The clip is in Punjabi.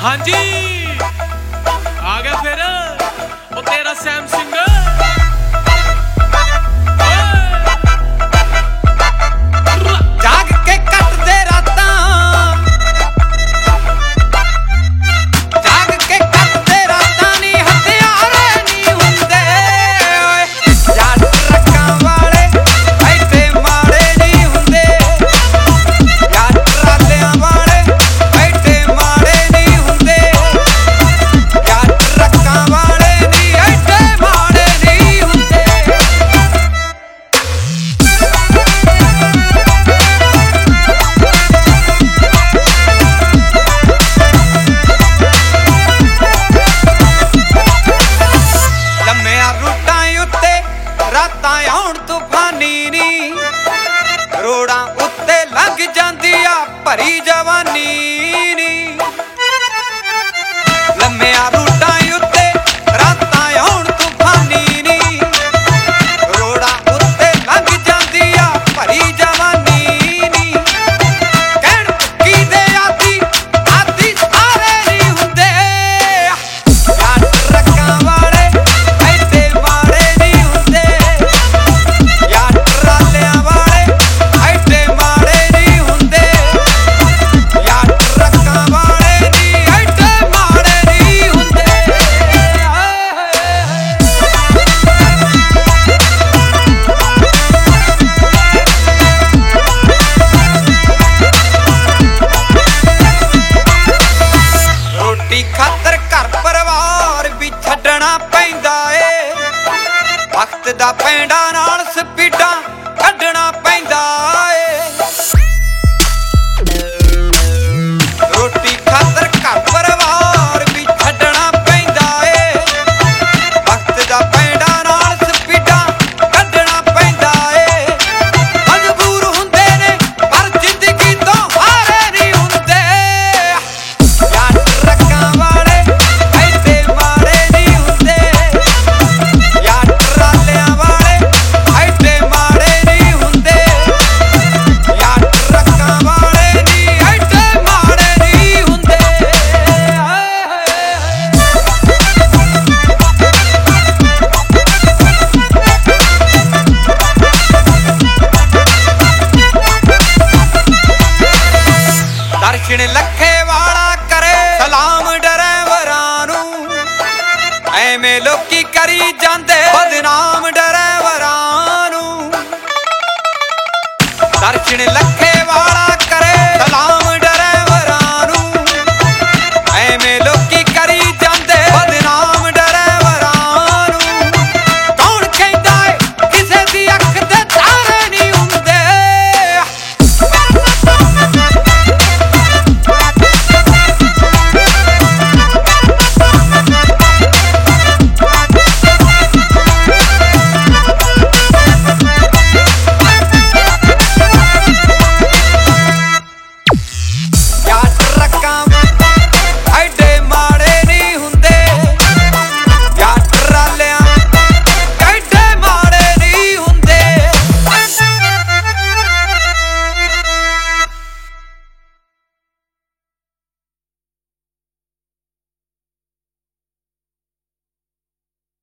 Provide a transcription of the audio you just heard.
हाँ जी आ गया फिर वो तेरा सैम सिंह। जाग के कट दे राता, जाग के कट दे राता नी हथियारे नी हुंदे यार ट्रक्कां वाले ऐसे माड़े नी हुंदे यार ट्रालियां वाले ऐसे माड़े नी हुंदे यार ट्रक्कां वाले नी ऐसे माड़े नी हुंदे। ਲੰਮਿਆਂ ਰੂਟਾਂ ਉੱਤੇ ਰਾਤਾਂ ਆਉਣ ਤੂਫਾਨੀ ਨੀ, ਰੋੜਾਂ ਉੱਤੇ ਲੰਘ ਜਾਂਦੀ ਆ ਭਰੀ ਜਵਾਨੀ ਨੀ। ਲੰਮਿਆਂ ਰੂਟਾਂ ਉੱਤੇ ਰਾਤਾਂ ਆਉਣ ਤੂਫਾਨੀ ਨੀ, ਰੋੜਾਂ ਉੱਤੇ ਲੰਘ ਜਾਂਦੀ ਆ ਭਰੀ ਜਵਾਨੀ ਨੀ। ਕਹਿਣ ਕੀ ਦੇ ਆਦੀ ਆਦੀ ਸਾਰੇ ਨਹੀਂ ਹੁੰਦੇ ਯਾਰ ਟਰੱਕਾਂ ਵਾਲੇ ਐਡੇ ਮਾੜੇ ਨਹੀਂ ਹੁੰਦੇ ਯਾਰ ਟਰਾਲਿਆਂ ਵਾਲੇ ਐਡੇ ਮਾੜੇ ਨਹੀਂ ਹੁੰਦੇ ਯਾਰ ਟਰੱਕਾਂ ਵਾਲੇ ਨਹੀਂ ਐਡੇ ਮਾੜੇ ਨਹੀਂ ਹੁੰਦੇ। ਰੋਟੀ ਖਾਤਰ ਘਰ ਪਰਿਵਾਰ ਵੀ ਛੱਡਣਾ ਪੈਂਦਾ ਏ, ਵਕਤ ਦਾ ਪੈਂਡਾ ਨਾਲ ਸਪੀਡਾਂ ਕੱਢਣਾ ਪੈਂਦਾ ਏ। ਰੋਟੀ ਖਾਤਰ ਘਰ ਪਰਿਵਾਰ ਵੀ ਛੱਡਣਾ ਪੈਂਦਾ ਏ, ਵਕਤ ਦਾ ਪੈਂਡਾ ਨਾਲ ਸਪੀਡਾਂ ਕੱਢਣਾ ਪੈਂਦਾ ਏ। ਮਜਬੂਰ ਹੁੰਦੇ ਨੇ ਪਰ ਜ਼ਿੰਦਗੀ ਤੋਂ ਹਾਰੇ ਨਹੀਂ ਹੁੰਦੇ ਯਾਰ ਟਰੱਕਾਂ ਵਾਲੇ ਐਡੇ ਮਾੜੇ ਨਹੀਂ ਹੁੰਦੇ ਯਾਰ ਟਰਾਲਿਆਂ ਵਾਲੇ ਐਡੇ ਮਾੜੇ ਨਹੀਂ ਹੁੰਦੇ ਯਾਰ ਟਰੱਕਾਂ ਵਾਲੇ ਨਹੀਂ ਐਡੇ ਮਾੜੇ ਨਹੀਂ ਹੁੰਦੇ। ਦਰਸ਼ਨ ਲੱਖੇ ਵਾਲਾ ਕਰੇ ਸਲਾਮ ਡਰਾਈਵਰਾਂ ਨੂੰ, ਐਵੇਂ ਲੋਕੀ ਕਰੀ ਜਾਂਦੇ ਬਦਨਾਮ ਡਰਾਈਵਰਾਂ ਨੂੰ। ਦਰਸ਼ਨ